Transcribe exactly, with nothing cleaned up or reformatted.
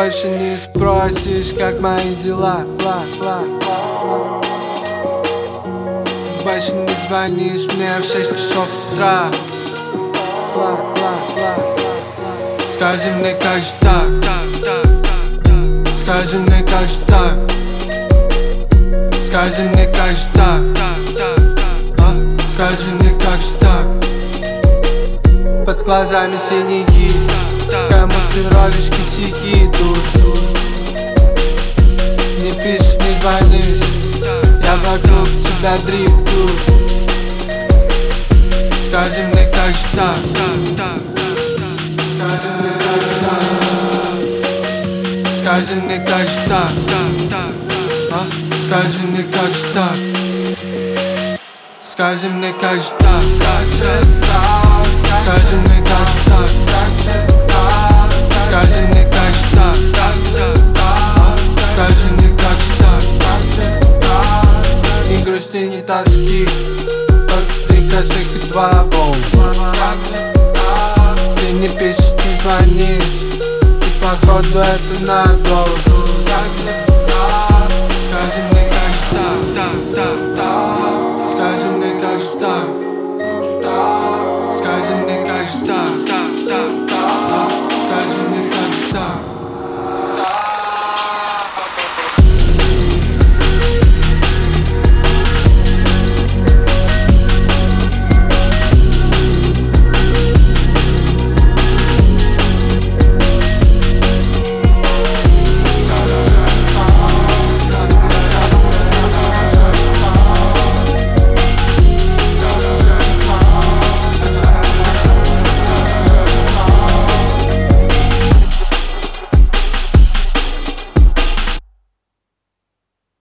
больше не спросишь, как мои дела, ла, ла, ла. Ты больше не звонишь мне в шесть часов утра, ла, ла, ла. Скажи мне, как же так? Скажи мне, как же так? Скажи мне, как же так? А? Скажи мне, как же так? Под глазами синяки, кому ты ролишь косяки тут. Не пишешь, не звонишь, я вокруг тебя дрифтую. Скажи мне, как же так? Скажи мне, как же так? Скажи мне, как же так? А? Скажи мне, как же так? Скажи мне, как же так? Скажи мне, как же так? Скажи мне, как же так? Скажи мне, как же так? Ни грусти, ни тоски, только три косых и два бомба. Ты не пишешь, не звонишь, и походу это надолго.